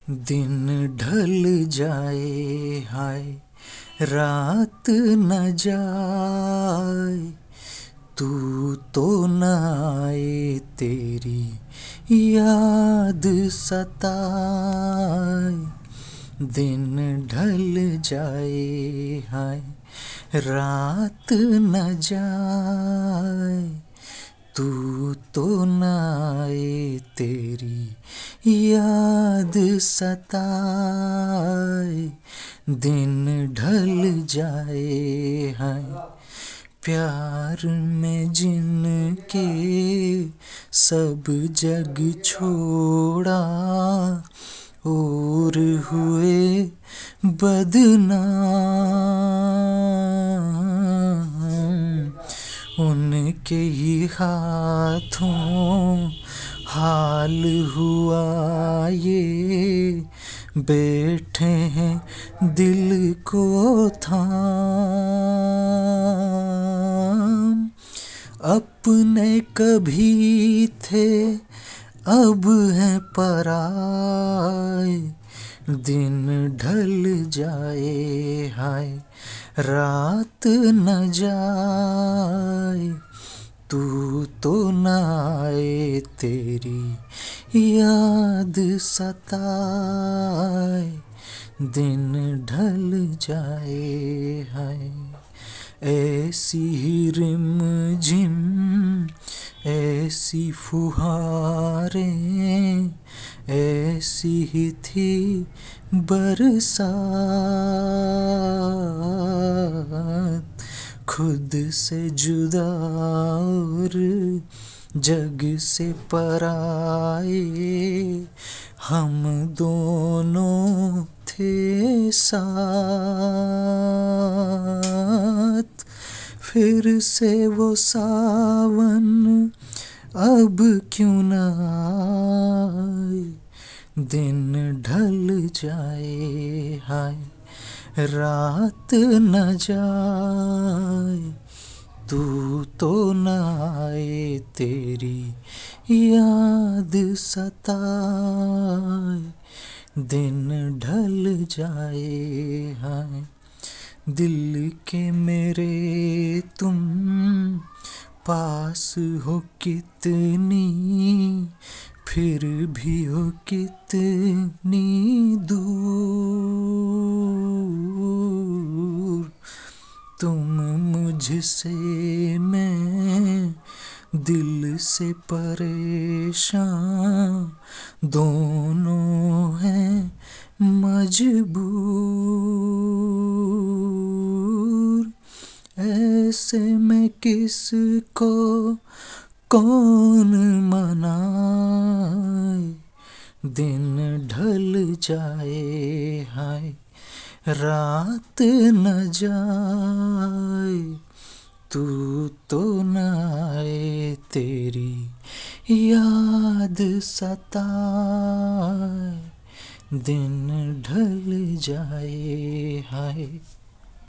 दिन ढल जाए हाय, रात न जाए, तू तो न आए, तेरी याद सताए। दिन ढल जाए हाय, रात न जाए, तू तो न आए, तेरी याद सताए। दिन ढल जाए हाय, प्यार में जिनके सब जग छोड़ा, और हुए बदनाम। उनके ही हाथों हाल हुआ ये, बैठे हैं दिल को थाम। अपने कभी थे अब हैं पराए, दिन ढल जाए हाय, रात न जाए, तू तो न आए, तेरी याद सताए। दिन ढल जाए हाय, ऐसी ही रिमझिम ऐसी फुहारें, ऐसी ही थी बरसात। खुद से जुदा और जग से पराए, हम दोनों थे साथ। फिर से वो सावन अब क्यों न आए, दिन ढल जाए हाय, रात न जाए, तू तो न आए, तेरी याद सताए। दिन ढल जाए हाय, दिल के मेरे तुम पास हो कितनी, फिर भी हो कितनी दूर। तुम मुझसे, मैं दिल से परेशान, दोनों हैं मजबूर। ऐसे में किसको कौन मनाए, दिन ढल जाए हाय, रात न जाए, तू तो न आए, तेरी याद सताए। दिन ढल जाए हाय।